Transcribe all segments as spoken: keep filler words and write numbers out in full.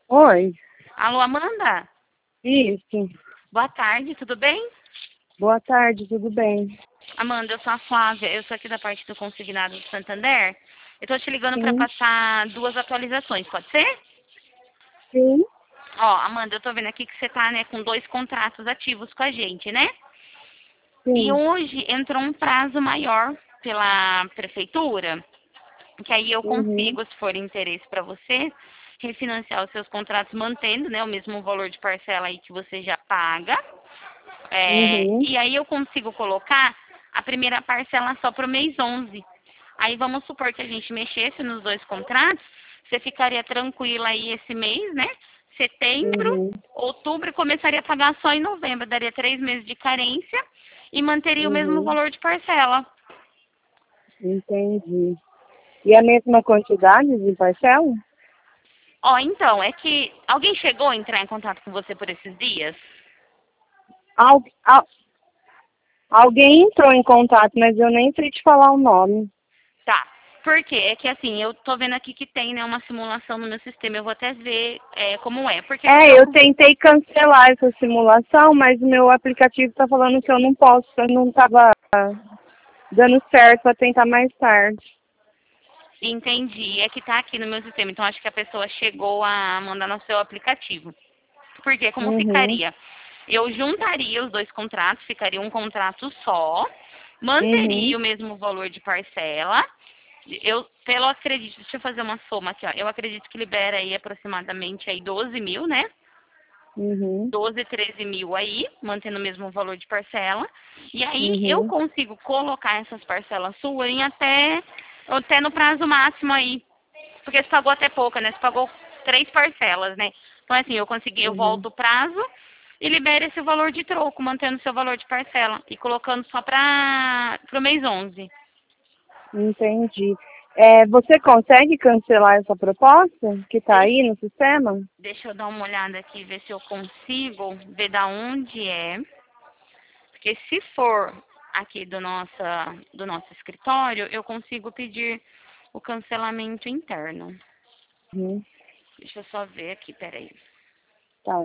Oi, Alô, Amanda? isso. Boa tarde, tudo bem? Boa tarde, tudo bem? Amanda, eu sou a Flávia, eu sou aqui da parte do Consignado do Santander. Eu tô te ligando para Sim, passar duas atualizações, pode ser? sim, Ó, Amanda, eu tô vendo aqui que você tá, né, com dois contratos ativos com a gente, né? E sim. hoje entrou um prazo maior pela prefeitura, que aí eu Uhum, consigo, se for interesse para você, refinanciar os seus contratos mantendo, né, o mesmo valor de parcela aí que você já paga. É, uhum, e aí eu consigo colocar a primeira parcela só para o mês onze. Aí vamos supor que a gente mexesse nos dois contratos, você ficaria tranquila aí esse mês, né? Setembro, uhum, outubro, e começaria a pagar só em novembro. Daria três meses de carência e manteria o mesmo uhum. valor de parcela. Entendi. E a mesma quantidade de parcela? Ó, então, é que alguém chegou a entrar em contato com você por esses dias? Al, al, alguém entrou em contato, mas eu nem sei te falar o nome. Tá. Por quê? É que assim, eu tô vendo aqui que tem, né, uma simulação no meu sistema. Eu vou até ver é, como é. Porque quando É, eu... eu tentei cancelar essa simulação, mas o meu aplicativo tá falando que eu não posso, eu não tava dando certo para tentar mais tarde. Entendi. É que tá aqui no meu sistema. Então acho que a pessoa chegou a mandar no seu aplicativo. Porque como Uhum, ficaria? Eu juntaria os dois contratos, ficaria um contrato só, manteria uhum, o mesmo valor de parcela. Eu, pelo acredito, deixa eu fazer uma soma aqui, ó. Eu acredito que libera aí aproximadamente aí doze mil, né? uhum, doze, treze mil aí, mantendo o mesmo valor de parcela. E aí eu uhum. consigo colocar essas parcelas suas em até, até no prazo máximo aí. Porque você pagou até pouca, né? Você pagou três parcelas, né? Então assim, eu consegui, eu Uhum. volto o prazo e libero esse valor de troco, mantendo o seu valor de parcela. E colocando só para o mês onze. Entendi. É, você consegue cancelar essa proposta que está Deixa, aí no sistema? deixa eu dar uma olhada aqui, ver se eu consigo ver da onde é. Porque se for aqui do, nossa, do nosso escritório, eu consigo pedir o cancelamento interno. Uhum, Deixa eu só ver aqui, peraí. tá.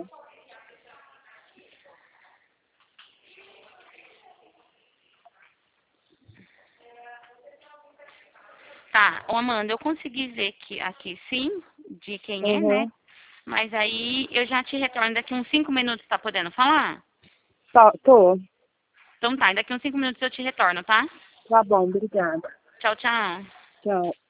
Tá, ô Amanda, eu consegui ver que aqui sim, de quem é, né? Uhum. Mas aí eu já te retorno daqui uns cinco minutos, tá podendo falar? Tá, tô. Então tá, daqui uns cinco minutos eu te retorno, tá? Tá bom, obrigada. Tchau, tchau. Tchau.